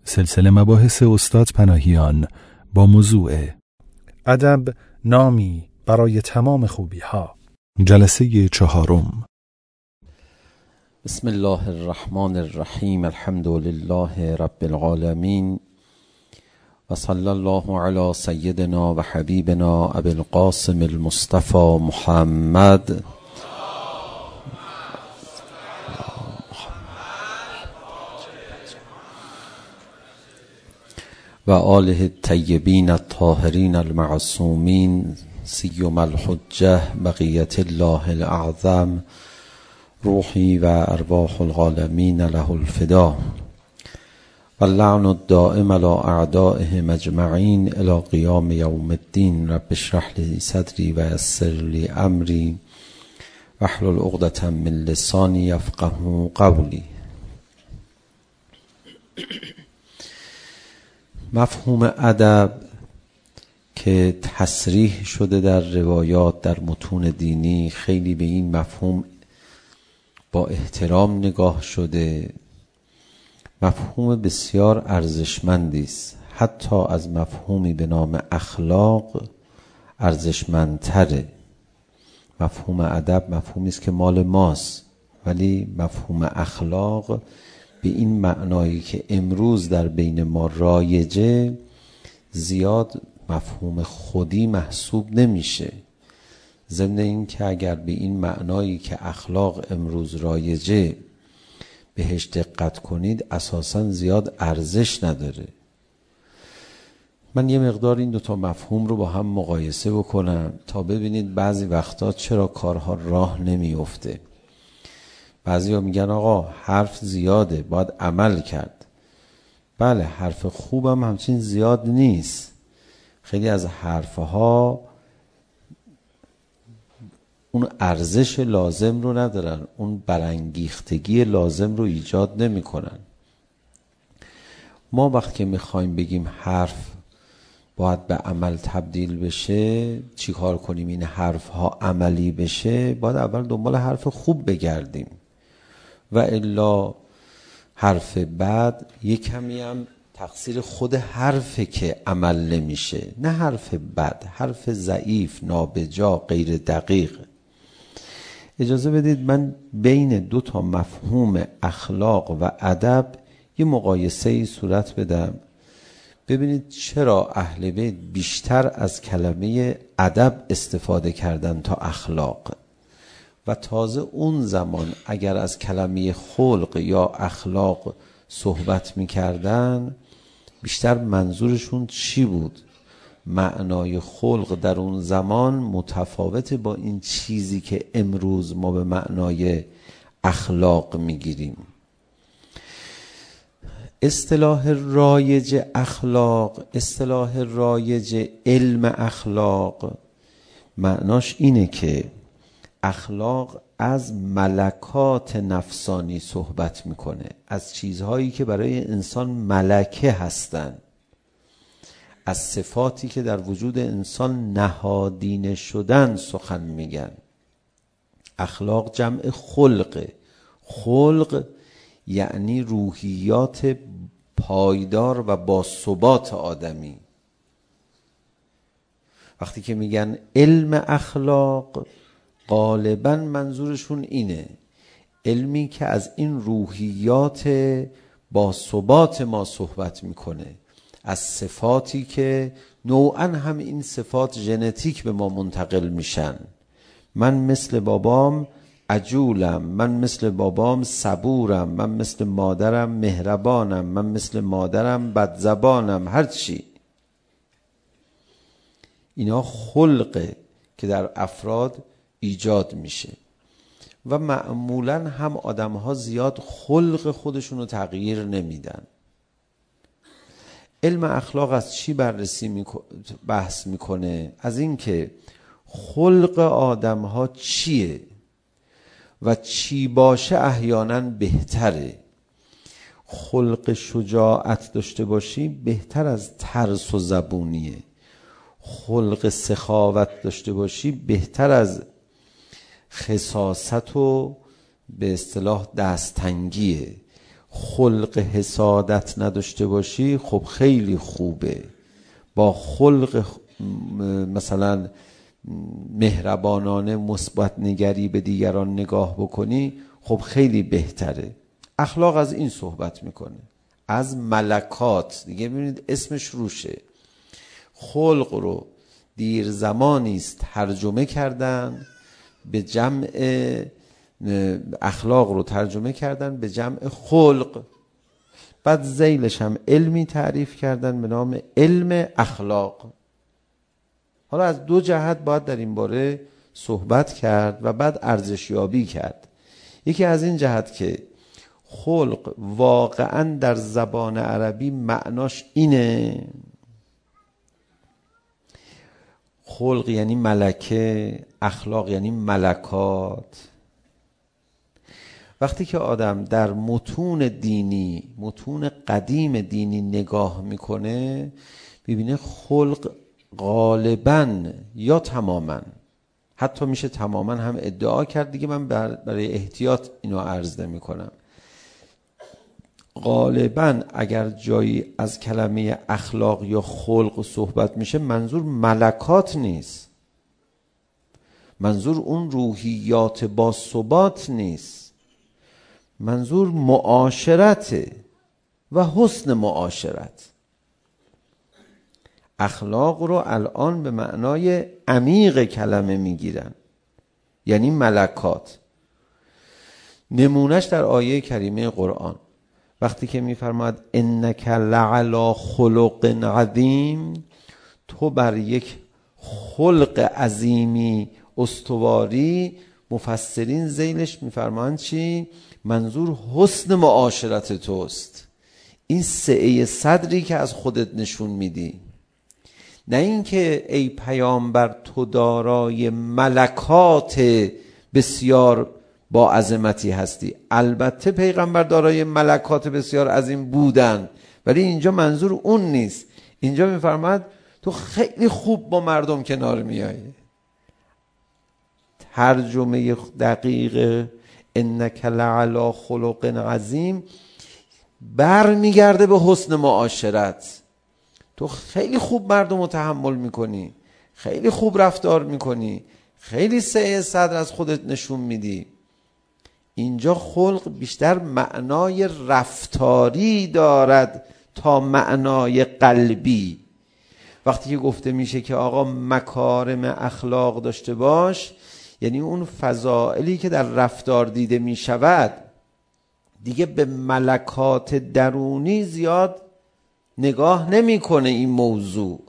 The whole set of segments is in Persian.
سلسله مباحث استاد پناهیان با موضوع ادب نامی برای تمام خوبی ها، جلسه 4. بسم الله الرحمن الرحیم. الحمد لله رب العالمین و صلی الله علی سیدنا و حبیبنا ابی القاسم المصطفى محمد و آله الطیبین الطاهرین المعصومین سیما الحجة بقیت الله الاعظم روحی و ارواح العالمین له الفدا و اللعن الدائم علی اعدائهم اجمعین الی قیام یوم الدین. رب اشرح لی صدری و یسر لی امری واحلل عقدة من لسانی یفقهوا قولی. مفهوم ادب که تصریح شده در روایات، در متون دینی، خیلی به این مفهوم با احترام نگاه شده. مفهوم بسیار ارزشمندی است، حتی از مفهومی به نام اخلاق ارزشمندتره. مفهوم ادب مفهومی است که مال ماست، ولی مفهوم اخلاق به این معنایی که امروز در بین ما رایجه زیاد مفهوم خودی محسوب نمیشه. ضمن این که اگر به این معنایی که اخلاق امروز رایجه بهش دقت کنید اساساً زیاد ارزش نداره. من یه مقدار این دوتا مفهوم رو با هم مقایسه بکنم تا ببینید بعضی وقتا چرا کارها راه نمیفته. بعضی ها میگن آقا حرف زیاده باید عمل کرد. بله، حرف خوبم همچین زیاد نیست. خیلی از حرفها اون ارزش لازم رو ندارن، اون برانگیختگی لازم رو ایجاد نمی کنن. ما وقتی که میخوایم بگیم حرف باید به عمل تبدیل بشه، چی کار کنیم این حرف ها عملی بشه؟ باید اول دنبال حرف خوب بگردیم و الا حرف بد یک کمی هم تقصیر خود حرفه که عمل نمیشه، نه حرف بد، حرف ضعیف، نابجا، غیر دقیق. اجازه بدید من بین دو تا مفهوم اخلاق و ادب یه مقایسه‌ای صورت بدم، ببینید چرا اهل بیت بیشتر از کلمه ادب استفاده کردن تا اخلاق، و تازه اون زمان اگر از کلمه خلق یا اخلاق صحبت می‌کردن بیشتر منظورشون چی بود. معنای خلق در اون زمان متفاوت با این چیزی که امروز ما به معنای اخلاق میگیریم. اصطلاح رایج اخلاق، اصطلاح رایج علم اخلاق، معناش اینه که اخلاق از ملکات نفسانی صحبت میکنه، از چیزهایی که برای انسان ملکه هستن، از صفاتی که در وجود انسان نهادینه شدن سخن میگن. اخلاق جمع خلقه. خلق یعنی روحیات پایدار و باثبات آدمی. وقتی که میگن علم اخلاق غالباً منظورشون اینه، علمی که از این روحیات باثبات ما صحبت میکنه، از صفاتی که نوعاً هم این صفات ژنتیک به ما منتقل میشن. من مثل بابام عجولم، من مثل بابام صبورم، من مثل مادرم مهربانم، من مثل مادرم بدزبانم، هر چی. اینا خلقه که در افراد ایجاد میشه و معمولاً هم آدم‌ها زیاد خلق خودشون رو تغییر نمیدن. علم اخلاق از چی بحث میکنه؟ از این که خلق آدم‌ها چیه و چی باشه احیانا بهتره. خلق شجاعت داشته باشی بهتر از ترس و زبونیه. خلق سخاوت داشته باشی بهتر از خساست و به اصطلاح دستتنگیه. خلق حسادت نداشته باشی، خب خیلی خوبه. با خلق مثلا مهربانانه مثبت نگری به دیگران نگاه بکنی، خب خیلی بهتره. اخلاق از این صحبت میکنه، از ملکات. دیگه ببینید اسمش روشه. خلق رو دیر زمانی است ترجمه کردن به جمع، اخلاق رو ترجمه کردن به جمع خلق، بعد ذیلش هم علمی تعریف کردن به نام علم اخلاق. حالا از دو جهت باید در این باره صحبت کرد و بعد ارزشیابی کرد. یکی از این جهت که خلق واقعا در زبان عربی معناش اینه، خلق یعنی ملکه، اخلاق یعنی ملکات. وقتی که آدم در متون دینی، متون قدیم دینی نگاه میکنه، ببینه خلق غالباً یا تماماً، حتی میشه تماماً هم ادعا کرد دیگه، من برای احتیاط اینو عرض نمی کنم، غالباً اگر جایی از کلمه اخلاق یا خلق صحبت میشه، منظور ملکات نیست، منظور اون روحیات با ثبات نیست، منظور معاشرته و حسن معاشرت. اخلاق رو الان به معنای عمیق کلمه میگیرن، یعنی ملکات. نمونش در آیه کریمه قرآن وقتی که میفرماید انک لعلی خلق عظیم، تو بر یک خلق عظیمی استواری. مفسرین ذیلش میفرمایند چی؟ منظور حسن معاشرت توست، این سعه صدری که از خودت نشون میدی، نه اینکه ای پیامبر تو دارای ملکات بسیار با عظمتی هستی. البته پیغمبر دارای ملکات بسیار عظیم بودن، ولی اینجا منظور اون نیست. اینجا میفرماد تو خیلی خوب با مردم کنار میایی. ترجمه دقیق انک لعلی خلق عظیم برمیگرده به حسن معاشرت. تو خیلی خوب مردم رو تحمل میکنی، خیلی خوب رفتار میکنی، خیلی سعه صدر از خودت نشون میدی. اینجا خلق بیشتر معنای رفتاری دارد تا معنای قلبی. وقتی که گفته میشه که آقا مکارم اخلاق داشته باش، یعنی اون فضائلی که در رفتار دیده میشود، دیگه به ملکات درونی زیاد نگاه نمیکنه. این موضوع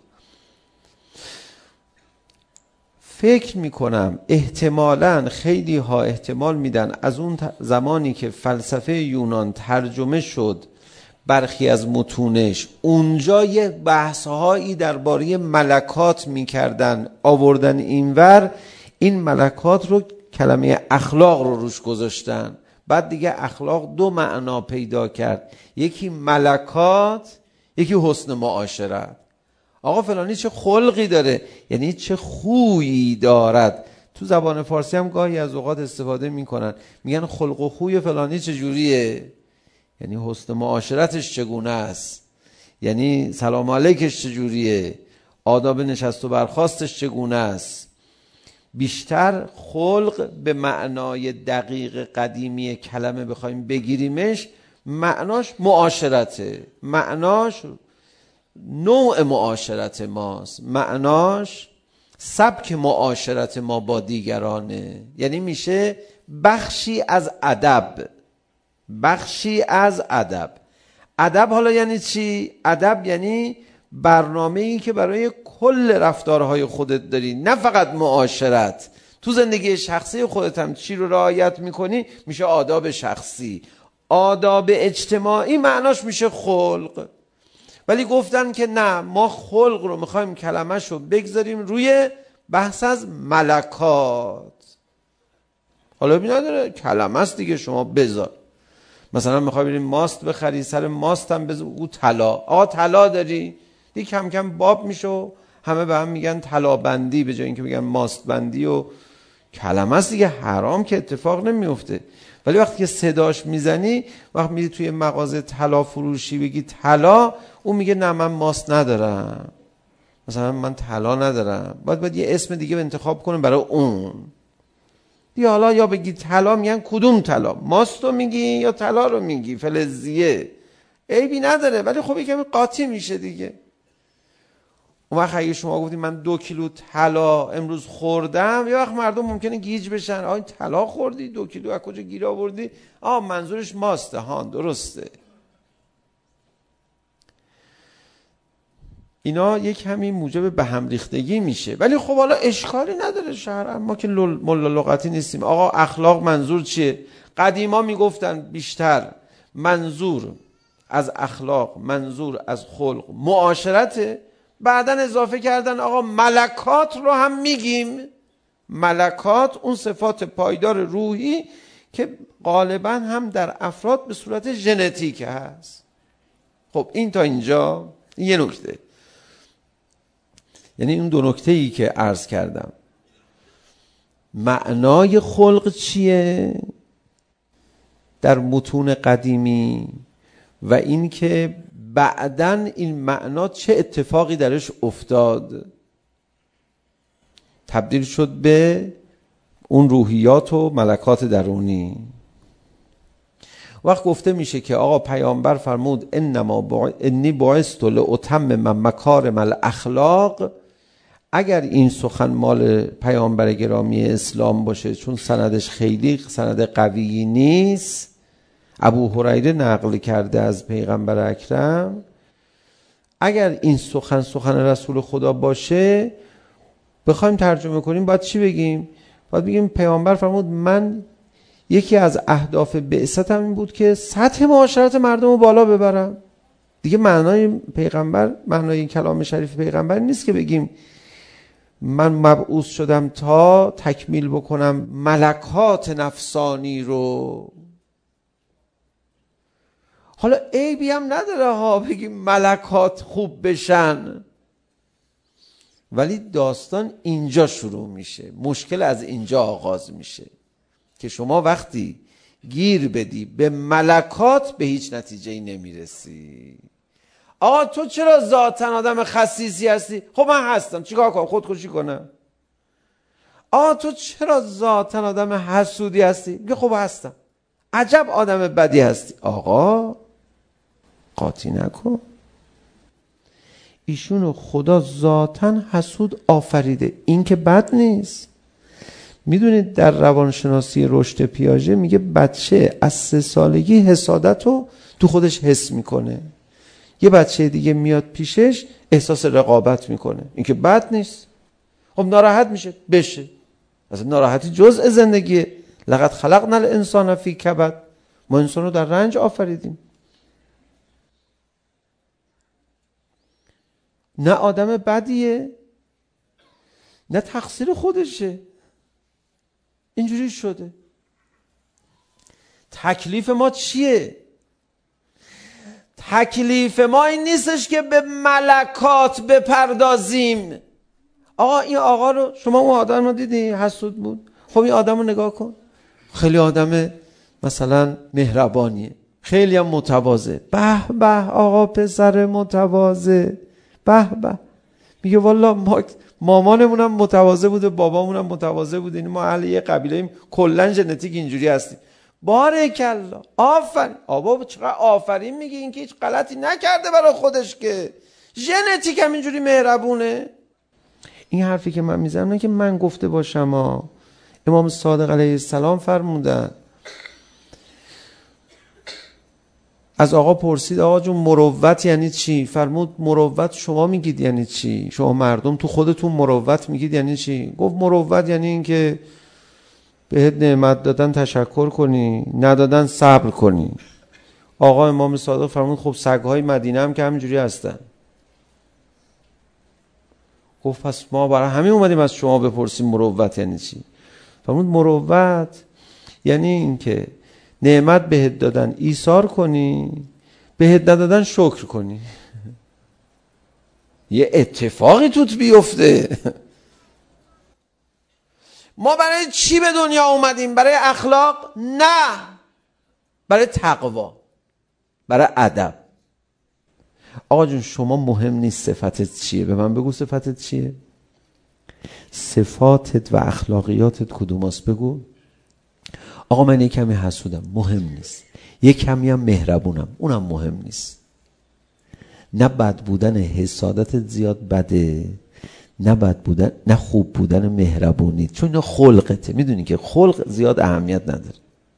فکر میکنم احتمالاً خیلی ها احتمال میدن از اون زمانی که فلسفه یونان ترجمه شد برخی از متونش، اونجا یه بحث‌هایی درباره ملکات میکردن، آوردن اینور این ملکات رو کلمه اخلاق رو روش گذاشتن. بعد دیگه اخلاق دو معنا پیدا کرد، یکی ملکات، یکی حسن معاشرت. آقا فلانی چه خلقی داره، یعنی چه خویی دارد. تو زبان فارسی هم گاهی از اوقات استفاده میکنن، میگن خلق و خوی فلانی چه جوریه، یعنی حسن معاشرتش چگونه است، یعنی سلام علیکش چه جوریه، آداب نشست و برخاستش چگونه است. بیشتر خلق به معنای دقیق قدیمی کلمه بخوایم بگیریمش، معناش معاشرته، معناش نوع معاشرت ماست، معناش سبک معاشرت ما با دیگرانه. یعنی میشه بخشی از ادب، بخشی از ادب. ادب حالا یعنی چی؟ ادب یعنی برنامه‌ای که برای کل رفتارهای خودت داری، نه فقط معاشرت. تو زندگی شخصی خودت هم چی رو رعایت میکنی میشه آداب شخصی. آداب اجتماعی معناش میشه خلق. ولی گفتن که نه، ما خلق رو میخوایم کلمش رو بگذاریم روی بحث از ملکات. حالا بی نداره کلمه است دیگه، شما بذار. مثلا میخوای بریم ماست بخری، سر ماست هم بذار او طلا. آقا طلا داری؟ دیگه کم کم باب میشه و همه به هم میگن طلا بندی به جای اینکه میگن ماست بندی. و کلمه است دیگه، حرام که اتفاق نمیفته. ولی وقتی که صداش میزنی، وقتی میری توی مغازه طلا فروشی بگی طلا، اون میگه نه من ماست ندارم، مثلا من طلا ندارم، باید یه اسم دیگه انتخاب کنه برای اون. یا حالا یا بگی طلا، میگن کدوم طلا، ماست رو میگی یا طلا رو میگی، فلزیه، عیبی نداره، ولی خب یکم قاطی میشه دیگه. اون وقت اگه شما گفتید من 2 کیلو طلا امروز خوردم، یه وقت مردم ممکنه گیج بشن، این طلا خوردی 2 کیلو از کجا گیر آوردی؟ منظورش ماسته. ها درسته. اینا یک همین موجب به هم ریختگی میشه. ولی خب حالا اشکالی نداره شرعا، ما که ملا لغتی نیستیم. آقا اخلاق منظور چیه؟ قدیما میگفتن بیشتر منظور از اخلاق، منظور از خلق معاشرته، بعدن اضافه کردن آقا ملکات رو هم میگیم. ملکات اون صفات پایدار روحی که غالبا هم در افراد به صورت ژنتیک هست. خب این تا اینجا یه نکته، یعنی اون 2 نکته‌ای که عرض کردم. معنای خلق چیه در متون قدیمی و این که بعدن این معنا چه اتفاقی درش افتاد، تبدیل شد به اون روحیات و ملکات درونی. وقت گفته میشه که آقا پیامبر فرمود انی بعثت لاتمم مکارم الاخلاق. اگر این سخن مال پیامبر گرامی اسلام باشه، چون سندش خیلی سند قوی نیست، ابو هریره نقل کرده از پیغمبر اکرم، اگر این سخن رسول خدا باشه بخوایم ترجمه کنیم باید چی بگیم؟ باید بگیم پیامبر فرمود من یکی از اهداف بعثتم این بود که سطح معاشرت مردم رو بالا ببرم. دیگه معنای پیغمبر، معنای کلام شریف پیغمبر نیست که بگیم من مبعوث شدم تا تکمیل بکنم ملکات نفسانی رو. حالا عیبی هم نداره ها بگیم ملکات خوب بشن، ولی داستان اینجا شروع میشه، مشکل از اینجا آغاز میشه که شما وقتی گیر بدی به ملکات به هیچ نتیجه‌ای نمیرسی. آقا تو چرا ذاتن آدم خسیسی هستی؟ خب من هستم، چیکار کنم؟ خودکشی کنم؟ آقا تو چرا ذاتن آدم حسودی هستی؟ میگه خب هستم. عجب آدم بدی هستی. آقا قاطی نکن، ایشونو خدا ذاتن حسود آفریده، این که بد نیست. میدونید در روانشناسی رشد پیاژه میگه بچه از 3 سالگی حسادت رو تو خودش حس میکنه، یه بچه دیگه میاد پیشش احساس رقابت میکنه، این که بد نیست. خب ناراحت میشه، بشه، مثلا ناراحتی جزء زندگیه. لقد خلقنا الانسان فی کبد، ما انسان رو در رنج آفریدیم. نه آدم بدیه نه تقصیر خودشه، اینجوری شده. تکلیف ما چیه؟ تکلیف ما این نیستش که به ملکات بپردازیم. آقا این آقا رو شما اون آدم رو دیدی حسود بود؟ خب این آدم رو نگاه کن، خیلی آدم مثلا مهربانیه، خیلی هم متواضع. به به آقا پسر متواضع، به به. میگه والا مامانمون هم متواضع بوده، بابامون هم متواضع بوده، ما اهل یه قبیله‌ایم، کلا ژنتیک اینجوری هستیم. بارکالله، آفرین. آبا چقدر آفرین میگه، این که هیچ غلطی نکرده برای خودش، که ژنتیک هم اینجوری مهربونه. این حرفی که من میزنم نه که من گفته باشم، امام صادق علیه السلام فرمودن. از آقا پرسید آقا جون مروت یعنی چی؟ فرمود مروت شما میگید یعنی چی؟ شما مردم تو خودتون مروت میگید یعنی چی؟ گفت مروت یعنی این که بهت نعمت دادن تشکر کنی، ندادن صبر کنی. آقا امام صادق فرمود خب سگهای مدینه هم که همینجوری هستن. گفت پس ما برای همین اومدیم از شما بپرسیم مروت یعنی چی؟ فرمود مروت یعنی این که نعمت بهت دادن ایثار کنی، بهت ندادن شکر کنی. یه اتفاقی توت بیفته. ما برای چی به دنیا اومدیم؟ برای اخلاق؟ نه، برای تقوا، برای ادب. آقا جون شما مهم نیست صفتت چیه، به من بگو صفتت چیه، صفاتت و اخلاقیاتت کدوم است بگو. آقا من یک کمی حسودم، مهم نیست. یک کمی هم مهربونم، اونم مهم نیست. نه بد بودن حسادتت زیاد بده، نه بد بودن، نه خوب بودن مهربونیت، چون اینا خلقته. میدونی که خلق زیاد اهمیت نداره.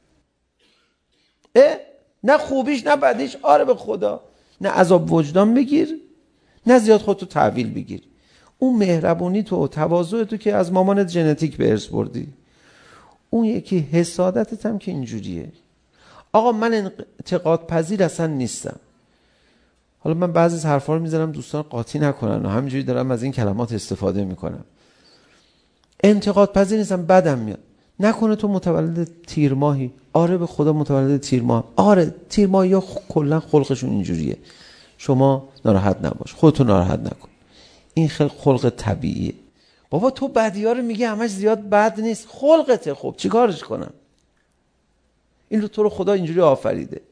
نه خوبیش نه بدیش، آره به خدا، نه عذاب وجدان بگیر، نه زیاد خودتو تحویل بگیر. اون مهربونی تو، تواضع تو که از مامانت ژنتیک به ارث بردی. اون یکی حسادتت هم که اینجوریه. آقا من انتقاد پذیر اصلا نیستم. حالا من بعضی از حرفا رو میذارم دوستان قاطی نکنن و همینجوری دارم از این کلمات استفاده میکنم. انتقاد پذیر نیستم، بدم میاد. نکنه تو متولد تیر ماهی، آره به خدا متولد تیر ماه، آره تیر ماهی یا کلا خلقشون اینجوریه، شما ناراحت نباش، خودتو ناراحت نکن، این خلق طبیعیه. بابا تو بدی‌ها رو میگه همش زیاد بد نیست، خلقته، خب چیکارش کنم؟ این رو تو رو خدا اینجوری آفریده.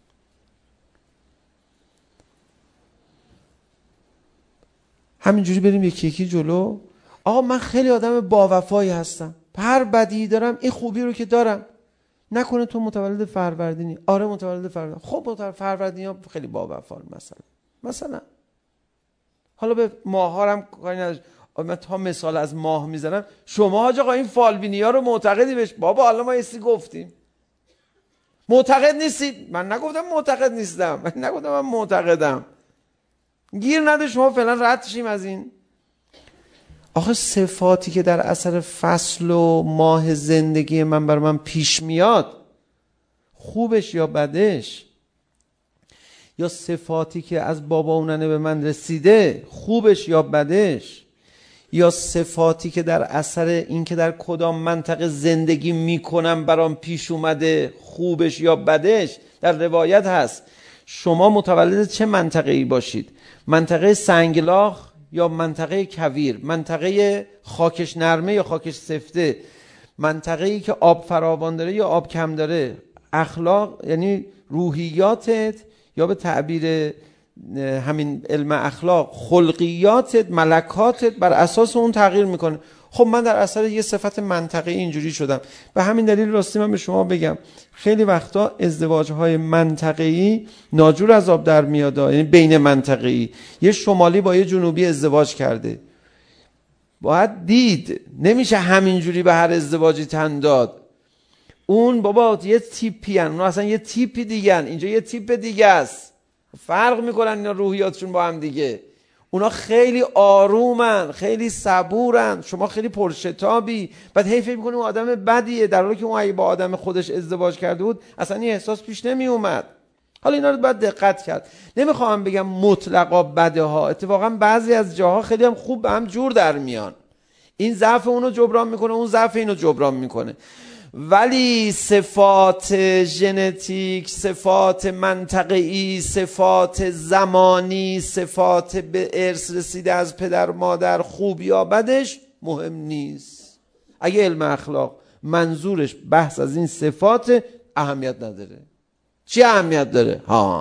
همینجوری بریم یکی یکی جلو. آقا من خیلی آدم با وفایی هستم، هر بدی دارم این خوبی رو که دارم. نکنه تو متولد فروردینی، آره متولد فروردین، خب متولد فروردینی ها خیلی با وفا مثلا حالا به ماه ها هم کاری نداشت. من تا مثال از ماه میزنم، شما حاج آقا این فالبینی ها رو معتقدی بهش؟ بابا حالا ما ایستی گفتیم معتقد نیستید. من نگفتم معتقد نیستم، من نگفتم من معتقدم. گیر نده، شما فعلا رد شیم از این. آخه صفاتی که در اثر فصل و ماه زندگی من بر من پیش میاد، خوبش یا بدش، یا صفاتی که از بابا و ننه به من رسیده، خوبش یا بدش، یا صفاتی که در اثر این که در کدام منطقه زندگی میکنم برام پیش اومده، خوبش یا بدش. در روایت هست شما متولد چه منطقه ای باشید، منطقه سنگلاخ یا منطقه کویر، منطقه خاکش نرمه یا خاکش سفته، منطقه ای که آب فراوان داره یا آب کم داره. اخلاق یعنی روحیاتت، یا به تعبیر همین علم اخلاق خلقیاتت، ملکاتت بر اساس اون تغییر میکنه. خب من در اثر یه صفت منطقه اینجوری شدم. به همین دلیل راستی من به شما بگم خیلی وقتا ازدواج‌های منطقه‌ای ناجور از آب در میاد، یعنی بین منطقه‌ای. یه شمالی با یه جنوبی ازدواج کرده، باید دید، نمیشه همینجوری به هر ازدواجی تن داد. اون بابا یه تیپی هن، اون اصلا یه تیپی دیگه هن. اینجا یه تیپ دیگه است، فرق میکنن اینا روحیاتشون با هم دیگه. اونا خیلی آرومن، خیلی صبورن، شما خیلی پرشتابی. بعد هی فکر میکنی اون آدم بدیه، در حالی که اون اگه با آدم خودش ازدواج کرده بود اصلا این احساس پیش نمی اومد. حالا اینا رو باید دقت کرد. نمیخوام بگم مطلقا بده ها، اتفاقا بعضی از جاها خیلی هم خوب به هم جور در میان. این ضعف اونو جبران میکنه، اون ضعف اینو جبران میکنه. ولی صفات ژنتیک، صفات منطقه‌ای، صفات زمانی، صفات به ارث رسیده از پدر مادر، خوب یا بدش مهم نیست. اگه علم اخلاق منظورش بحث از این صفات، اهمیت نداره. چی اهمیت داره؟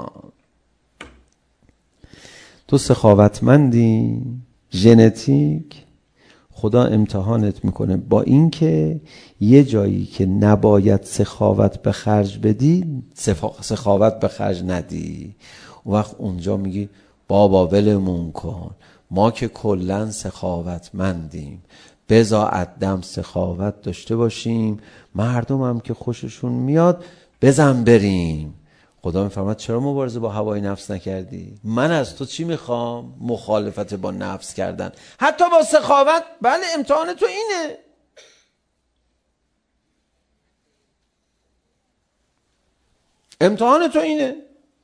تو سخاوتمندی، ژنتیک، خدا امتحانت میکنه با اینکه یه جایی که نباید سخاوت به خرج بدی، سخاوت به خرج ندی. اون وقت اونجا میگی بابا ولمون کن، ما که کلن سخاوتمندیم، بذار عدم سخاوت داشته باشیم، مردم هم که خوششون میاد بزن بریم. خدا میفرماد چرا مبارزه با هوای نفس نکردی؟ من از تو چی میخوام؟ مخالفت با نفس کردن، حتی با سخاوت. بله امتحان تو اینه. امتحان تو اینه.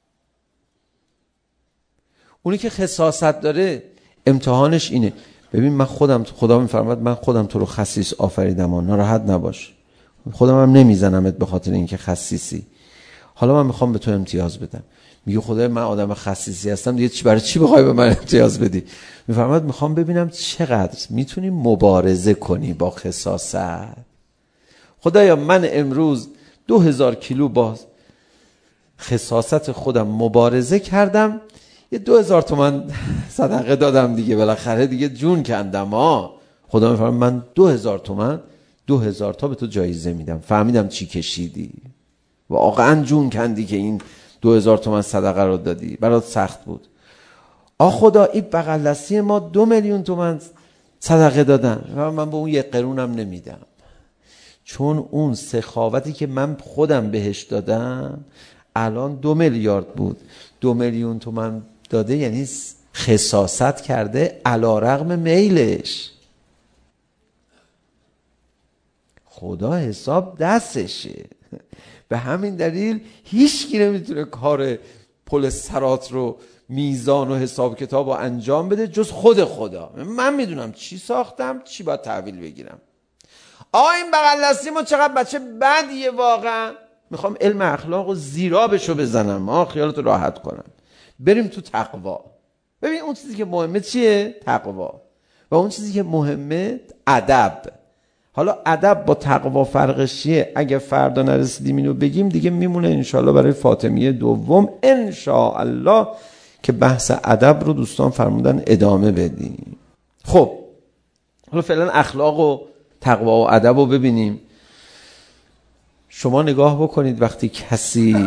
اونی که خساست داره امتحانش اینه. ببین من خودم، خدا میفرماد من خودم تو رو خسیس آفریدم، ناراحت نباش، خودم هم نمیزنمت به خاطر اینکه خسیسی. حالا من میخوام به تو امتیاز بدم. میگه خدای من آدم خسیسی هستم دیگه برای چی بخوای به من امتیاز بدی؟ میفرماد میخوام ببینم چقدر میتونی مبارزه کنی با خساست. خدایا من امروز 2000 کیلو با خساست خودم مبارزه کردم، یه 2000 تومان صدقه دادم دیگه، بالاخره دیگه جون کندم ها. خدا میفرماد من 2000 تومان 2000 تا به تو جایزه میدم. فهمیدم چی کشیدی، واقعا جون کندی که این 2000 تومان صدقه رو دادی، برات سخت بود. خدا این بغل دستی ما 2 میلیون تومان صدقه دادن، من به اون 1 قرونم نمیدم، چون اون سخاوتی که من خودم بهش دادم الان 2 میلیارد بود، 2 میلیون تومان داده، یعنی خساست کرده علیرغم میلش. خدا حساب دستشه. به همین دلیل هیچ کی نمیتونه کار پل صراط رو میزان و حساب کتاب رو انجام بده جز خود خدا. من میدونم چی ساختم، چی باید تحویل بگیرم. این بغل دستی ما چقدر بچه بدیه واقعا. میخوام علم اخلاق رو زیرابشو بزنم، خیالتو راحت کنم. بریم تو تقوا. ببین اون چیزی که مهمه چیه؟ تقوا. و اون چیزی که مهمه ادب. حالا ادب با تقوا فرقش چیه؟ اگه فردا نرسیدیم اینو بگیم دیگه میمونه انشالله برای فاطمیه دوم انشاءالله که بحث ادب رو دوستان فرمودن ادامه بدیم. خب حالا فعلا اخلاق و تقوا و ادب رو ببینیم. شما نگاه بکنید وقتی کسی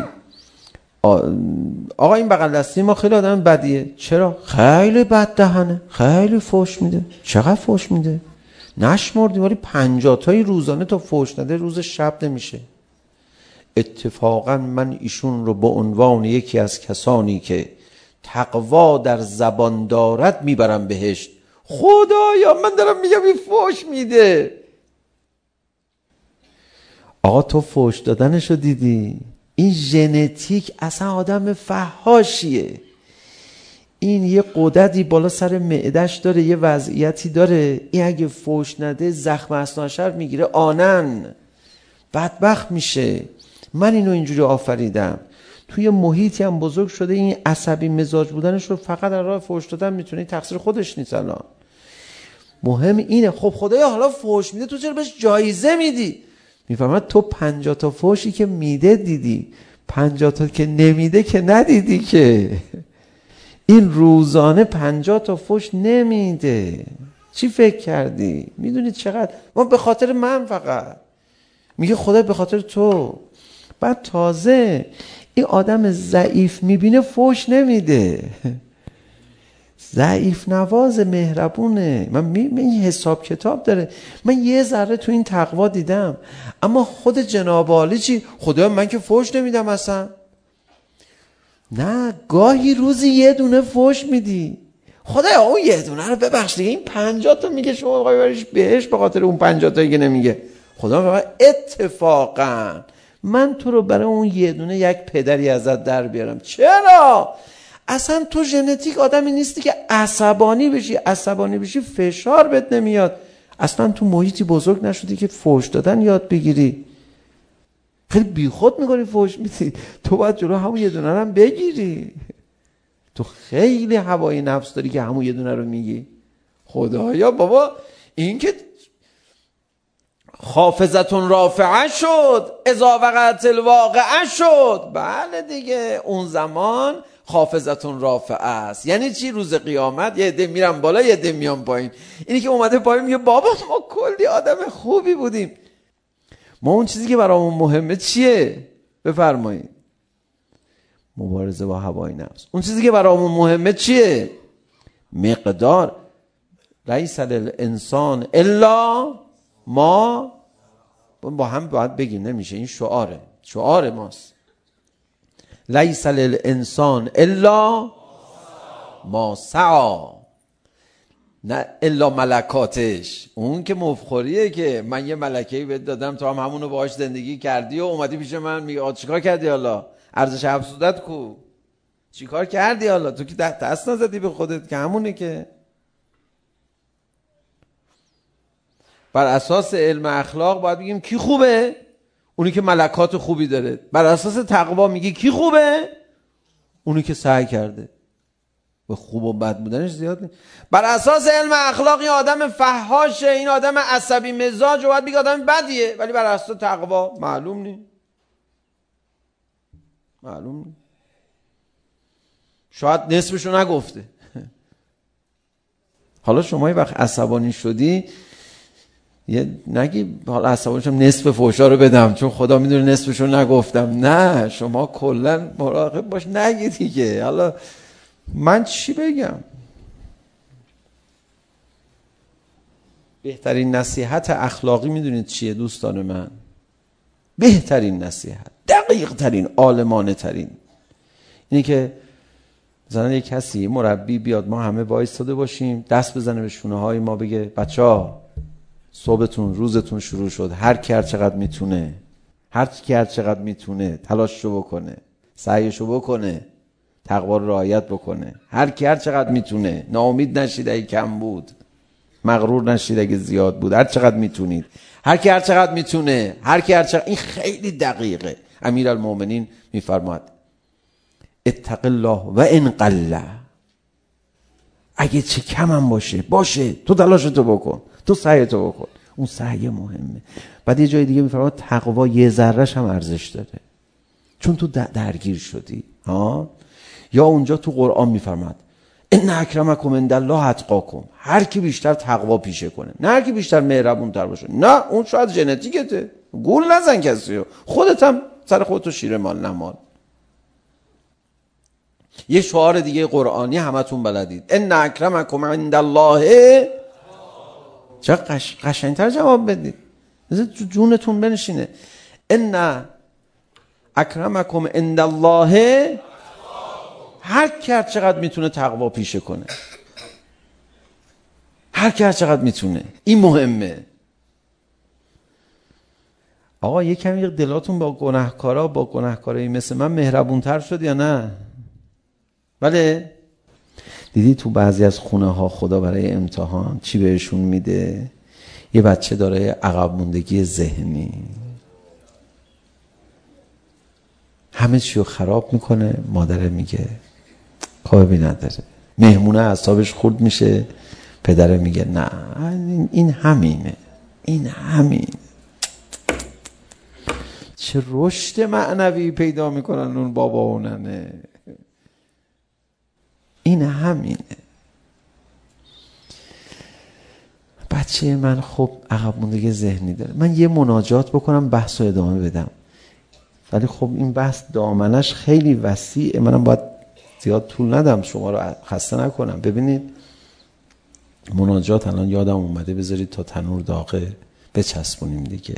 آقا این بغل دستی ما خیلی آدم بدیه. چرا؟ خیلی بد دهنه، خیلی فحش میده. چقدر فحش میده؟ نشمردیم ولی 50 تایی روزانه تا فحش نده روز شب نمیشه. اتفاقا من ایشون رو به عنوان یکی از کسانی که تقوا در زبان دارد میبرم بهشت. خدایا من دارم میگم این فحش میده. آقا تو فحش دادنشو دیدی؟ این ژنتیک اصلا آدم فحاشیه. این یه قدرتی بالا سر معدش داره، یه وضعیتی داره. این اگه فحش نده زخم اثناعشر میگیره، آنن بدبخت میشه. من اینو اینجوری آفریدم. توی محیطی هم بزرگ شده این عصبی مزاج بودنش رو فقط در راه فحش دادن میتونه، تقصیر خودش نیست. الان مهم اینه خب خدایا حالا فحش میده تو چرا بهش جایزه میدی؟ میفهمد تو 50 تا فحشی که میده دیدی، 50 تا که نمیده که ندیدی که. این روزانه 50 تا فحش نمیده. چی فکر کردی؟ میدونید چقدر؟ ما به خاطر من فقط میگه خدا به خاطر تو. بعد تازه این آدم ضعیف میبینه فحش نمیده. ضعیف نواز مهربونه. من این حساب کتاب داره. من یه ذره تو این تقوا دیدم، اما خود جناب عالی چی؟ خدا من که فحش نمیدم اصلا. نه گاهی روزی یه دونه فحش میدی. خدایا اون یه دونه رو ببخش دیگه، این 50 تا میگه شما بخوای بریش بهش به خاطر اون 50 تا دیگه نمیگه. خدا اتفاقا من تو رو برای اون یه دونه یک پدری ازت در بیارم. چرا؟ اصلا تو ژنتیک آدمی نیستی که عصبانی بشی فشار بهت نمیاد. اصلا تو محیطی بزرگ نشدی که فحش دادن یاد بگیری. خیلی بیخود میکنی فحش میدی. تو باید جلو همون یه دونه رو هم بگیری. تو خیلی هوای نفس داری که همون یه دونه رو میگی. خدایا بابا این که خافضتون رافعه شد، اذا وقعت الواقعه شد. بله دیگه اون زمان خافضتون رافعه است. یعنی چی؟ روز قیامت یه عده میرن بالا یه عده میان پایین. اینی که اومده پایین میگه بابا ما کلی آدم خوبی بودیم. ما اون چیزی که برامون مهمه چیه؟ بفرمایید. مبارزه با هوای نفس. اون چیزی که برامون مهمه چیه؟ مقدار. لیس للانسان الا ما. با هم باید بگیم، نمیشه. این شعار ماست. لیس للانسان الا ما سعی، نه الا ملکاتش. اون که مفخوریه که من یه ملکه‌ای بهت دادم تو هم همونو باهاش زندگی کردی و اومدی پیش من میگه چیکار کردی؟ حالا ارزش افزودت کو؟ چیکار کردی؟ حالا تو که دست نزدی به خودت که همونه. که بر اساس علم اخلاق باید بگیم کی خوبه؟ اونی که ملکات خوبی داره. بر اساس تقوا میگی کی خوبه؟ اونی که سعی کرده. به خوب و بد بودنش زیاد نیست. بر اساس علم اخلاقی آدم فحاشه، این آدم عصبی مزاج و باید بگه آدم بدیه، ولی بر اساس تقوا معلوم نیست. معلوم نیست. شاید نصفشو نگفته. حالا شما یه وقت عصبانی شدی یه نگی حالا عصبانی شدم نصف فحشا رو بدم چون خدا میدونه نصفشو نگفتم. نه، شما کلا مراقب باش نگی دیگه. حالا من چی بگم؟ بهترین نصیحت اخلاقی میدونید چیه دوستان من؟ بهترین نصیحت، دقیق ترین، عالمانه ترین اینه که مثلا یک کسی مربی بیاد ما همه وایساده باشیم، دست بزنه به شونه های ما بگه بچه‌ها صبحتون روزتون شروع شد، هر کی هر چقدر میتونه، هر کی هر چقدر میتونه تلاششو بکنه، سعیشو بکنه، تقوا رو رعایت بکنه، هر کی هر چقدر میتونه، ناامید نشید اگه کم بود، مغرور نشید اگه زیاد بود، هر چقدر میتونید، هر کی هر چقدر میتونه، هر کی هر چقدر. این خیلی دقیقه. امیرالمومنین میفرماد اتق الله و ان قل، اگه چه کم هم باشه تو تلاشتو بکن، تو سعیتو بکن. اون سعی مهمه. بعد یه جای دیگه میفرماد تقوا یه ذره‌ش هم ارزش داره چون تو درگیر شدی. یا اونجا تو قرآن میفرماد ان اکرمکم عند الله اتقاکم، هر کی بیشتر تقوا پیشه کنه، نه هر کی بیشتر مهربون تر باشه. نه، اون شاید ژنتیکته، گول نزن کسیو، خودت هم سر خودتو شیر مال نمال. یه شعار دیگه قرآنی همتون بلدید، ان اکرمکم عند الله. چه قشنگتر جواب بدید، مثلا جونتون بنشینه. ان اکرمکم عند الله، هر کی هر چقدر میتونه تقوا پیشه کنه، هر کی هر چقدر میتونه. این مهمه. آقا یه کمی دلاتون با گناهکارایی مثل من مهربونتر شد یا نه؟ بله. دیدی تو بعضی از خونه ها خدا برای امتحان چی بهشون میده؟ یه بچه داره عقب موندگی ذهنی، همه چیو خراب میکنه، مادره میگه کاری نداره، مهمونه اعصابش خورد میشه، پدره میگه نه این همینه، این همین. چه رشد معنوی پیدا میکنن اون بابا و ننه. این همینه. بچه من خب عقب موندگی ذهنی داره، من یه مناجات بکنم بحث رو ادامه بدم، ولی خب این بحث دامنش خیلی وسیعه، منم باید زیاد طول ندم شما رو خسته نکنم. ببینید مناجات الان یادم اومده، بذارید تا تنور داغه بچسبونیم دیگه.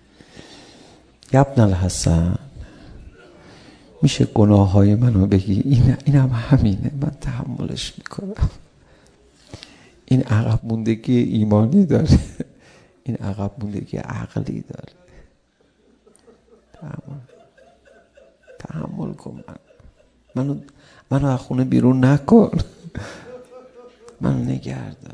ابن الحسن، میشه گناه های منو بگی؟ این هم همینه، من تحملش میکنم. این عقب موندگی ایمانی داره، این عقب موندگی عقلی داره. تحمل کن، منو از خونه بیرون نکن، منو نگه دار.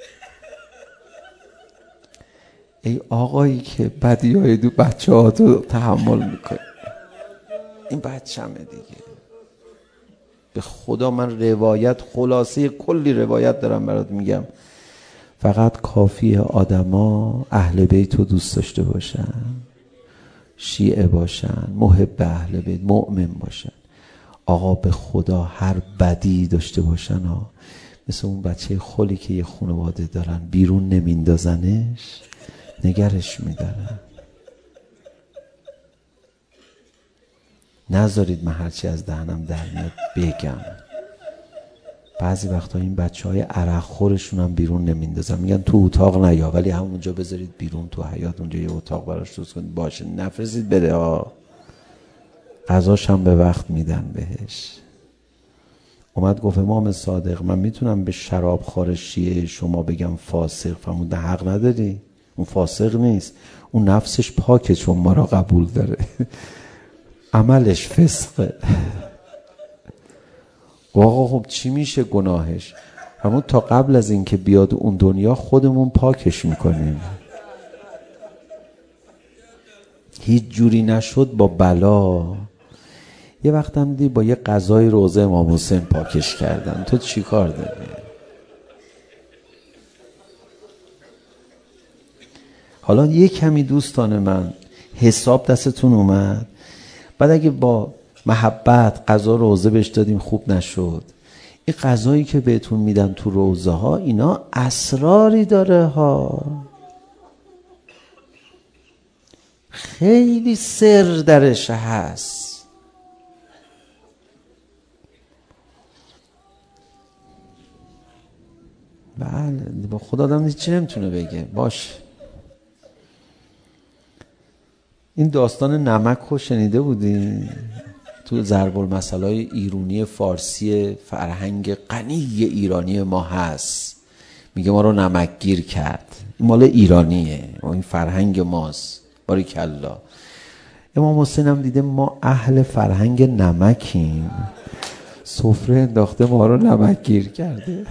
ای آقایی که بدیای دو بچه ها تو تحمل میکنی، این بچه‌مه دیگه. به خدا من روایت، خلاصه کلی روایت دارم برات میگم، فقط کافیه آدما اهل بیت رو دوست داشته باشن، شیعه باشن، محب اهل بیت، مؤمن باشن. آقا به خدا هر بدی داشته باشن ها، مثل اون بچه خلی که یه خانواده دارن بیرون نمیندازنش، نگرش میدارن. نذارید من هرچی از دهنم در میاد بگم. بعضی وقتا این بچهای عرق خورشون هم بیرون نمیندازن، میگن تو اتاق نیا، ولی همونجا بذارید بیرون تو حیاط، اونجا یه اتاق براش درست کنید باشه، نفرستید بره ها. غذاش هم به وقت میدن بهش. اومد گفت امام صادق من میتونم به شراب خوار شیعه شما بگم فاسق؟ فرمود حق نداری، اون فاسق نیست، اون نفسش پاکه چون ما را قبول داره، عملش فسقه. آقا خب چی میشه گناهش؟ همون تا قبل از اینکه بیاد اون دنیا خودمون پاکش میکنیم. هیچ جوری نشد با بلا. یه وقت هم دی با یه غذای روزه امام حسین پاکش کردن. تو چی کار داری؟ حالا یه کمی دوستان من حساب دستتون اومد، بعد اگه با محبت غذا روزه بهش دادیم خوب نشد، این غذایی که بهتون میدن تو روزه ها اینا اسراری داره ها، خیلی سر درش هست. بله با خدا آدم هیچی نمیتونه بگه. باشه این داستان نمک رو شنیده بودین؟ تو ضرب المثل‌های ایرانی فارسی فرهنگ غنی ایرانی ما هست، میگه ما رو نمک گیر کرد. این مال ایرانیه، این فرهنگ ماست. باریکلا. امام حسین هم دیده ما اهل فرهنگ نمکیم، سفره انداخته ما رو نمک گیر کرده.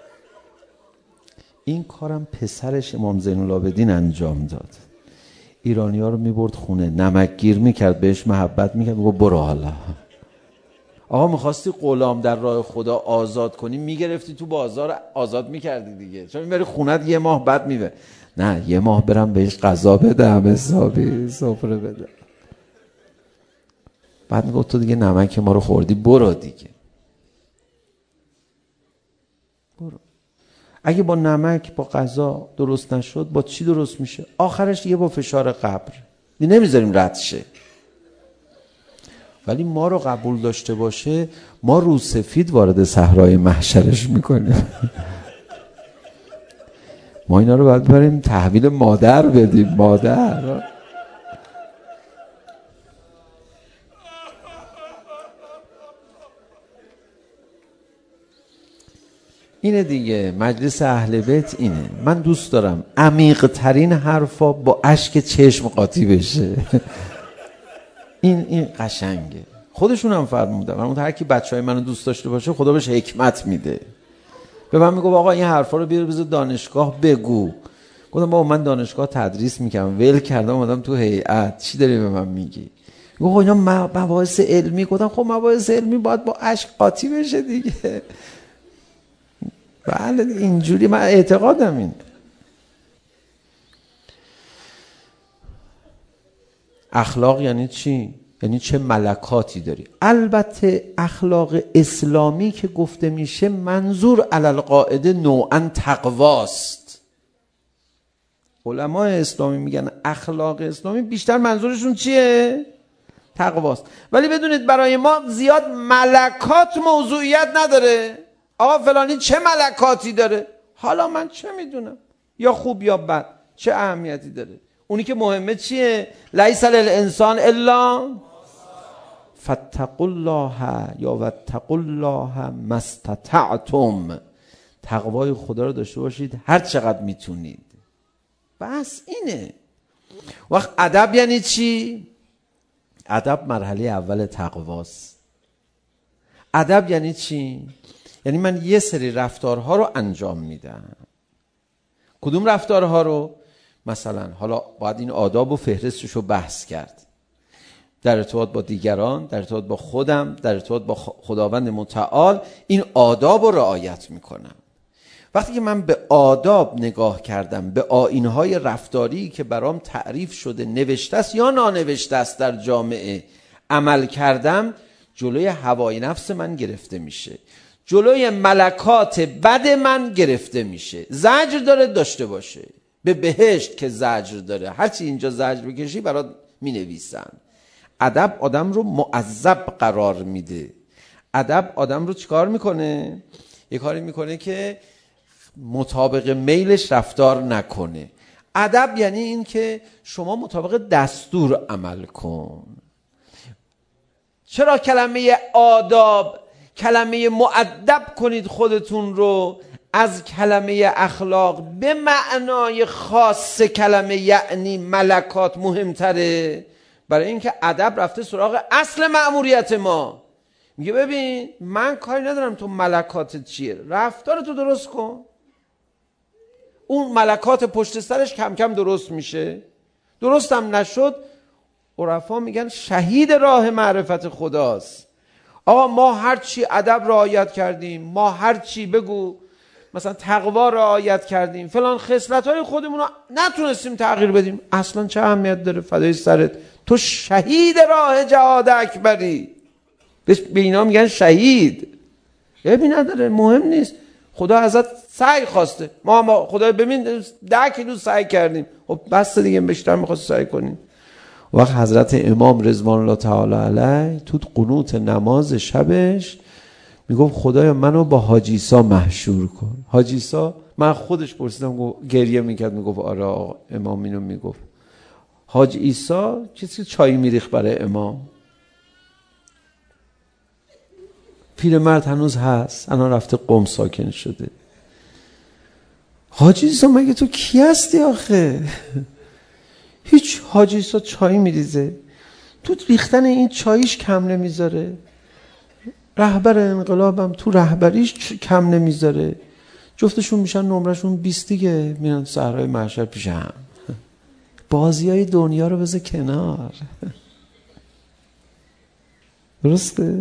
این کارم پسرش امام زین العابدین انجام داد. ایرانی ها رو میبرد خونه، نمک گیر میکرد، بهش محبت میکرد، میگو برو حالا. آقا میخواستی غلام در راه خدا آزاد کنی میگرفتی تو بازار آزاد میکردی دیگه، چون میبری خونت یه ماه بعد میبری. نه یه ماه برم بهش غذا بدم، حسابی سفره بدم. بعد میگو تو دیگه نمک ما رو خوردی، برو دیگه برو. اگه با نمک با غذا درست نشد با چی درست میشه؟ آخرش یه با فشار قبر نمیذاریم رد شه. ولی ما رو قبول داشته باشه ما رو سفید وارد صحرای محشرش میکنیم. ما اینا رو باید بریم تحویل مادر بدیم. مادر اینه دیگه، مجلس اهل بیت اینه. من دوست دارم عمیق ترین حرفا با اشک چشم قاطی بشه. این قشنگه. خودشون هم فرمودن هر کی بچهای منو دوست داشته باشه خدا بهش حکمت میده. به من میگه آقا این حرفا رو بیار بذار دانشگاه بگو. گفتم بابا من دانشگاه تدریس میکنم، ول کردم اومدم تو هیئت، چی داری به من میگی؟ گفت اینا مباحث علمی. گفتم خب مباحث علمی باید با اشک قاطی بشه دیگه. بله اینجوری من اعتقادم این. اخلاق یعنی چی؟ یعنی چه ملکاتی داری. البته اخلاق اسلامی که گفته میشه منظور علی القاعده نوعا تقواست. علمای اسلامی میگن اخلاق اسلامی بیشتر منظورشون چیه؟ تقواست. ولی بدونید برای ما زیاد ملکات موضوعیت نداره. آقا فلانی چه ملکاتی داره؟ حالا من چه میدونم، یا خوب یا بد، چه اهمیتی داره؟ اونی که مهمه چیه؟ لیس للانسان الا فاتقوا الله یا واتقوا الله ما استطعتم. تقوای خدا رو داشته باشید هر چقدر میتونید. بس اینه. وقت ادب یعنی چی؟ ادب مرحله اول تقواست. ادب یعنی چی؟ یعنی من یه سری رفتارها رو انجام میدم. کدوم رفتارها رو؟ مثلا حالا باید این آداب و فهرستش رو بحث کرد. در ارتباط با دیگران، در ارتباط با خودم، در ارتباط با خداوند متعال این آداب رو رعایت میکنم. وقتی که من به آداب نگاه کردم، به آیین‌های رفتاری که برام تعریف شده نوشته است یا نانوشته است در جامعه عمل کردم، جلوی هوای نفس من گرفته میشه، جلوی ملکات بد من گرفته میشه. زجر داره داشته باشه، به بهشت که زجر داره، هرچی اینجا زجر بکشی برات مینویسن. ادب آدم رو معذب قرار میده. ادب آدم رو چیکار میکنه؟ یه کاری میکنه که مطابق میلش رفتار نکنه. ادب یعنی این که شما مطابق دستور عمل کن. چرا کلمه آداب، کلمه مؤدب کنید خودتون رو از کلمه اخلاق به معنای خاص کلمه یعنی ملکات مهمتره؟ برای اینکه ادب رفته سراغ اصل مأموریت ما. میگه ببین من کاری ندارم تو ملکاتت چیه، رفتارتو درست کن. اون ملکات پشت سرش کم کم درست میشه. درستم نشد عرفا میگن شهید راه معرفت خداست. آقا ما هر چی ادب رعایت کردیم، ما هر چی بگو مثلا تقوا رعایت کردیم، فلان خصلت‌های خودمون رو نتونستیم تغییر بدیم، اصلا چه اهمیت داره؟ فدای سرت، تو شهید راه جهاد اکبری. به اینا میگن شهید. عیبی نداره، مهم نیست. خدا ازت سعی خواسته، ما خدا ببین 10 کیلو سعی کردیم، خب بس دیگه بیشتر می‌خواست سعی کنیم. وقت حضرت امام رضوان الله تعالی علیه تو قنوت نماز شبش میگفت خدایا منو با حاجی عیسی محشور کن. حاجی عیسی، من خودش پرسیدم، گریه میکرد، میگفت آره آقا امام اینو میگفت. حاجی عیسی کسی چای میریخ برای امام. پیرمرد هنوز هست، الان رفته قم ساکن شده. حاجی عیسی مگه تو کی هستی آخه؟ هیچ. حاجی عیسی چای میریزه، تو ریختن این چایش کم نمیذاره، رهبر انقلابم تو رهبریش کم نمیذاره، جفتشون میشن نمرشون 20 دیگه، میرن صحرای محشر پیش هم. بازیای دنیا رو بذار کنار. درسته؟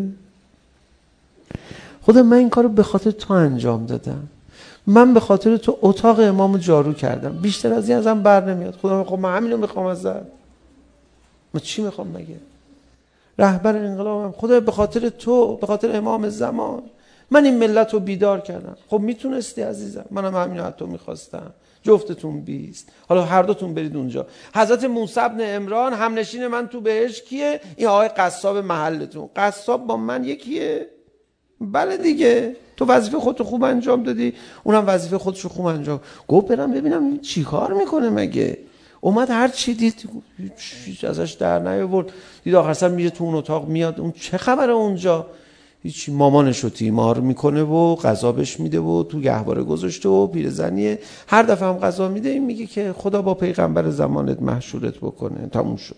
خدا من این کارو به خاطر تو انجام دادم، من به خاطر تو اتاق امامو جارو کردم، بیشتر از این ازم بر نمیاد. خدا خب من همینو میخوام ازت، من چی میخوام مگه؟ رهبر انقلابم، خدا به خاطر تو، به خاطر امام زمان من این ملت رو بیدار کردم. خب میتونستی عزیزم، منم همینو از تو میخواستم. جفتتون 20، حالا هر دوتون برید اونجا. حضرت موسی بن عمران همنشین من تو بهشت کیه؟ این آقای قصاب محلتون. قصاب با من یکیه؟ بله دیگه، تو وظیفه خودتو خوب انجام دادی، اونم وظیفه خودشو خوب انجام. گفت برم ببینم چی کار میکنه مگه. اومد هر چی دید چیز ازش در نیاورد، دید آخر سر میره تو اون اتاق، میاد اون چه خبره اونجا؟ هیچ. مامانشو تیمار میکنه و غذا بهش میده و تو گهواره گذاشته و پیرزنیه، هر دفعه هم غذا میده این میگه که خدا با پیغمبر زمانت محشورت بکنه. تموم شد.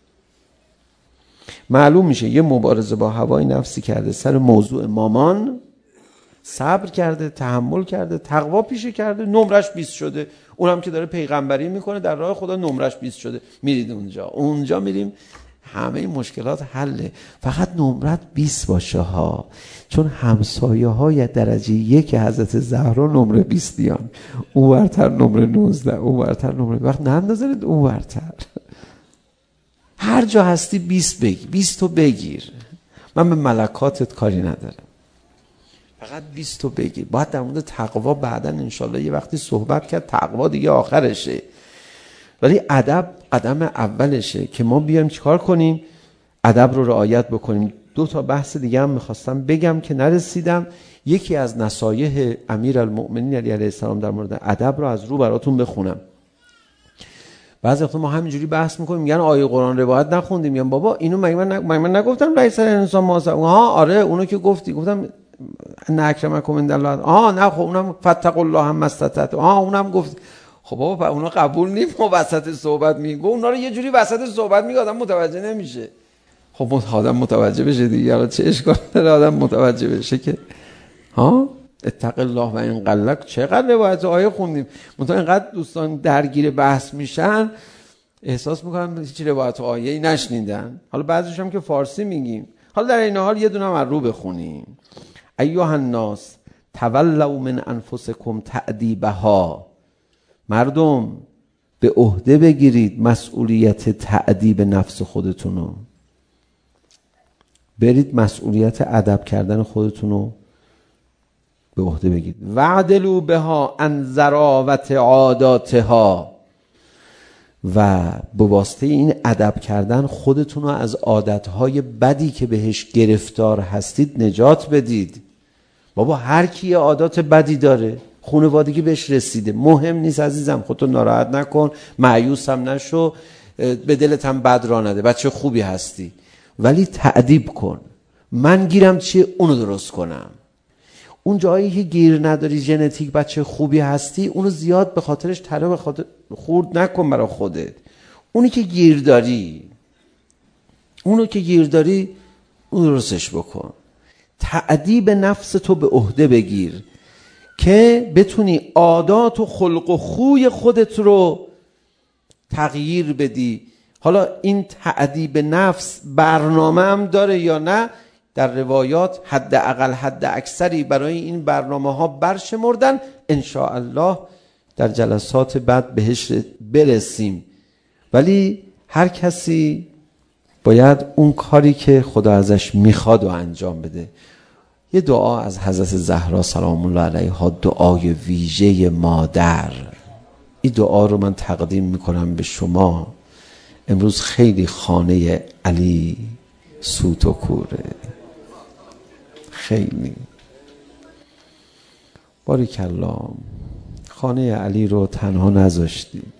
معلوم میشه یه مبارزه با هوای نفسی کرده سر موضوع مامان، صبر کرده، تحمل کرده، تقوا پیشه کرده، نمرش 20 شده. اونم که داره پیغمبری میکنه در راه خدا نمرش 20 شده. میرید اونجا میریم همه این مشکلات حله. فقط نمرت 20 باشه ها، چون همسایه های درجه 1 حضرت زهرا نمره 20 دیان، اون ورتر نمره 19، اون ورتر نمره، وقت نندازید اون ورتر. هر جا هستی 20 بگیر، 20 تو بگیر. من به ملکاتت کاری ندارم، فقط 20 تو بگیر. باید در مورد تقوا بعداً انشالله یه وقتی صحبت کرد. تقوا دیگه آخرشه، ولی ادب قدم اولشه که ما بیایم چیکار کنیم؟ ادب رو رعایت بکنیم. 2 تا بحث دیگه هم میخواستم بگم که نرسیدم. یکی از نصایح امیرالمؤمنین علی علیه السلام در مورد ادب رو از رو براتون بخونم. بعضی وقتا ما همینجوری بحث میکنیم، میگن آیه قرآن روایت نخوندیم، میگن بابا اینو مگه من نگفتم رئیس انسان ما؟ ها آره اونو که گفتی، گفتم ان اکرمکم عند الله. نه خب اونم فتقوا الله ما استطعتم. اونم گفت. خب بابا اونا قبول نیست ما وسط صحبت میگو، اونا رو یه جوری وسط صحبت میگه آدم متوجه نمیشه. خب آدم متوجه بشه دیگه، حالا چه اشکال داره آدم متوجه بشه که اتق الله و ان قلق. چقدر روایت آیه خوندیم، منتها اینقدر دوستان درگیر بحث میشن احساس میکنن هیچ روایت آیه‌ای نشنیدن. حالا بعضیش هم که فارسی میگیم. حالا در این حال یه دونه هم از رو بخونیم. ایها الناس تولوا من انفسکم تأدیبها. مردم به عهده بگیرید مسئولیت تأدیب نفس خودتونو. برید مسئولیت ادب کردن خودتونو به عهده بگیرید. وعدلوا بها عن ذراوت عاداتها. و به واسطه این ادب کردن خودتون رو از عادتهای بدی که بهش گرفتار هستید نجات بدید. بابا هر کی عادات بدی داره، خانوادگی بهش رسیده، مهم نیست عزیزم، خودتو ناراحت نکن، مایوس هم نشو، به دلت هم بد راه نده، بچه خوبی هستی، ولی تأدیب کن. من گیرم چیه اونو درست کنم. اون جایی که گیر نداری، ژنتیک بچه خوبی هستی، اونو زیاد به خاطرش تره به خاطر خورد نکن برای خودت. اونی که گیر داری، اونو که گیر داری اون درستش بکن. تأدیب نفس تو به عهده بگیر که بتونی عادات و خلق و خوی خودت رو تغییر بدی. حالا این تعذیب نفس برنامه هم داره یا نه، در روایات حداقل حد اکثری برای این برنامه ها برشمردن. انشاءالله در جلسات بعد بهش برسیم. ولی هر کسی باید اون کاری که خدا ازش میخواد و انجام بده. یه دعا از حضرت زهرا سلام الله علیها، دعای ویژه مادر، این دعا رو من تقدیم میکنم به شما. امروز خیلی خانه علی سوت و کوره، خیلی باریکالله. خانه علی رو تنها نذاشتید.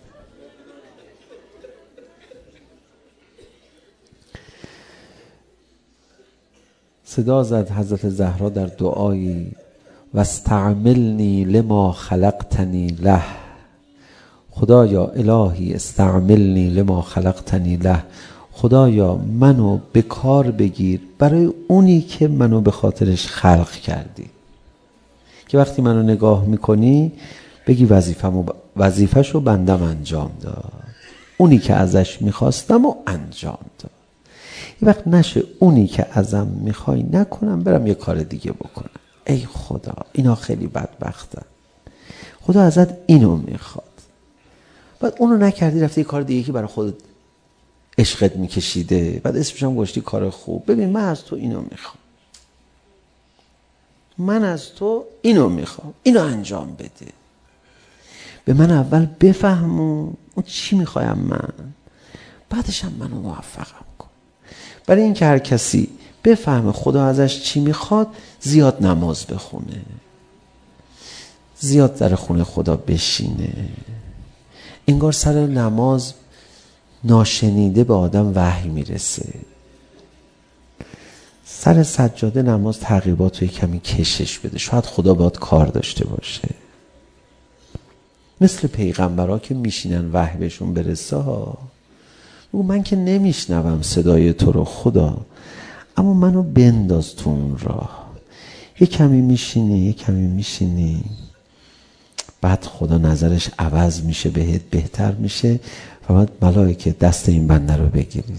صدا زد حضرت زهرا در دعایی: واستعملنی لما خلقتنی له. خدایا الهی استعملنی لما خلقتنی له، خدایا منو به کار بگیر برای اونی که منو به خاطرش خلق کردی. که وقتی منو نگاه میکنی بگی وظیفه‌شو بندم انجام داد، اونی که ازش میخواستم و انجام داد. یه وقت نشه اونی که ازم میخوای نکنم، برم یه کار دیگه بکنم. ای خدا اینا خیلی بدبختن، خدا ازت اینو میخواد، بعد اونو نکردی، رفتی یه کار دیگه که برای خودت عشقت میکشیده، بعد اسمش هم گذاشتی کار خوب. ببین من از تو اینو میخوام، من از تو اینو میخوام، اینو انجام بده. به من اول بفهمون اون چی میخوایم من، بعدش هم منو موفقم کن. برای این که هر کسی بفهمه خدا ازش چی میخواد، زیاد نماز بخونه، زیاد در خونه خدا بشینه. انگار سر نماز ناشنیده به آدم وحی میرسه. سر سجاده نماز تقریبات رو کمی کشش بده، شاید خدا باید کار داشته باشه. مثل پیغمبرها که میشینن وحی بهشون برسه ها، بگو من که نمیشنوم صدای تو رو خدا، اما منو بنداز تو اون راه. یه کمی میشینی، بعد خدا نظرش عوض میشه، بهت بهتر میشه. فرمود ملائکه دست این بنده رو بگیرید.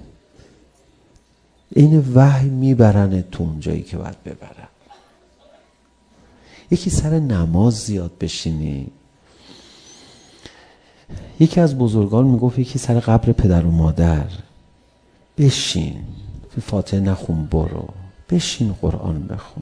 این وحی میبرن تو اون جایی که باید ببرن. یکی سر نماز زیاد بشینی. یکی از بزرگان میگفت یکی سر قبر پدر و مادر بشین، فاتحه نخون برو، بشین قرآن بخون.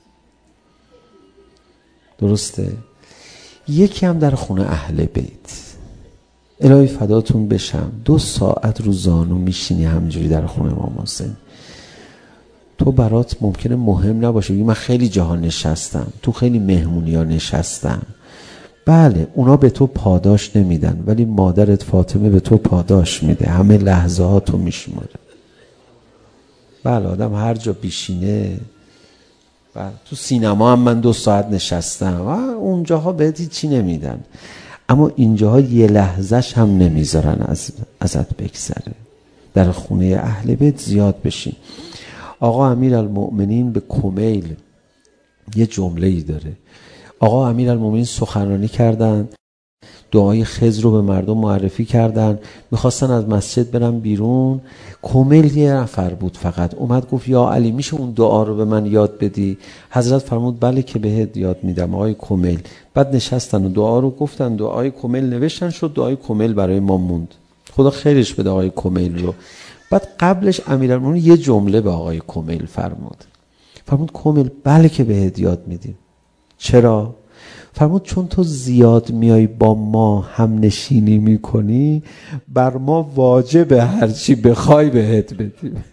درسته؟ یکی هم در خونه اهل بیت. الهی فداتون بشم 2 ساعت رو زانو میشینی همجوری در خونه امام حسین. تو برات ممکنه مهم نباشه، من خیلی جاها نشستم، تو خیلی مهمونی ها نشستم. بله اونا به تو پاداش نمیدن، ولی مادرت فاطمه به تو پاداش میده، همه لحظه ها تو میشماره. بله آدم هر جا بیشینه. بله تو سینما هم من 2 ساعت نشستم، اونجاها بهت چی نمیدن، اما اینجاها یه لحظهش هم نمیذارن ازت بگذره. در خونه اهل بیت زیاد بشین. آقا امیرالمؤمنین به کمیل یه جمله‌ای داره. آقا امیرالمؤمنین سخنرانی کردن، دعای خضر رو به مردم معرفی کردن، میخواستن از مسجد برن بیرون. کمیل یه نفر بود فقط، اومد گفت یا علی میشه اون دعا رو به من یاد بدی؟ حضرت فرمود بله که بهت یاد میدم آقای کمیل. بعد نشستن و دعا رو گفتن، دعای کمیل نوشتن شد، دعای کمیل برای ما موند. خدا خیرش بده آقای کمیل رو. بعد قبلش امیرالمومنین یه جمله به آقای کمیل فرمود کمیل بله که بهت یاد میدیم. چرا؟ فرمود چون تو زیاد میای با ما هم نشینی میکنی، بر ما واجبه هرچی بخوای بهت بدیم.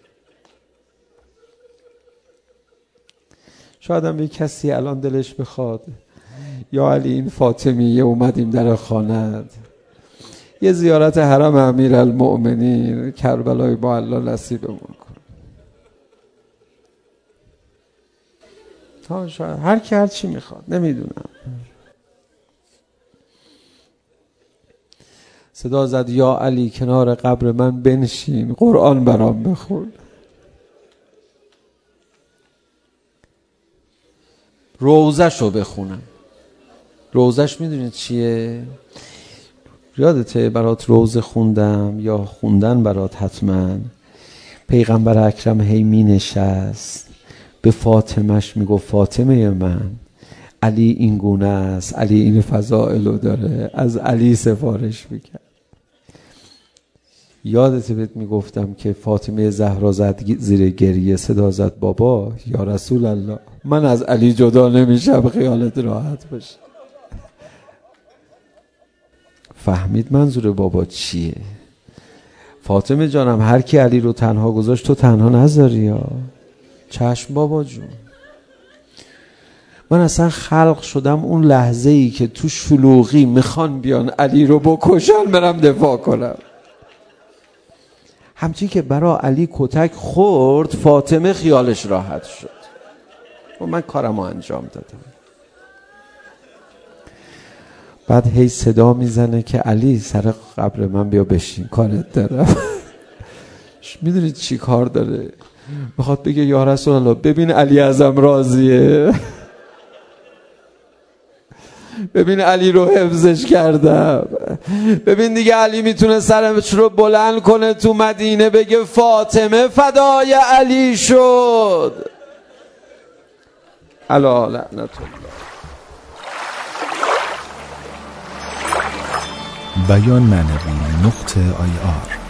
شاید هم یه کسی الان دلش بخواد یا علی این فاطمیه اومدیم در خانت، یه زیارت حرم امیرالمؤمنین کربلای با الله نصیبمون کن. شاید هر کی هر چی میخواد، نمیدونم. صدا زد یا علی کنار قبر من بنشین، قرآن برام بخون. روزش رو بخونم. روزش میدونید چیه؟ یادته برات روزه خوندم یا خوندن برات حتما؟ پیغمبر اکرم هی می نشست به فاطمش میگفت فاطمه من، علی این گونه است، علی این فضائلو داره، از علی سفارش میکرد. یادت بهت میگفتم که فاطمه زهرا زد زیر گریه، صدا زد بابا یا رسول الله من از علی جدا نمیشم، خیالت راحت باشه. فهمید منظور بابا چیه؟ فاطمه جانم هر کی علی رو تنها گذاشت تو تنها نذاری یا چشم بابا جون. من اصلا خلق شدم اون لحظه ای که تو شلوغی میخوان بیان علی رو بکشن برم دفاع کنم. همچین که برا علی کتک خورد فاطمه خیالش راحت شد و من کارمو انجام دادم. بعد هی صدا میزنه که علی سر قبر من بیا بشین کارت دارم. میدونید چی کار داره؟ میخواد بگه یا رسول الله ببین علی ازم راضیه، ببین علی رو حفظش کردم، ببین دیگه علی میتونه سرش رو بلند کنه تو مدینه بگه فاطمه فدای علی شد. الا لعنت الله. بیان معنوی .ir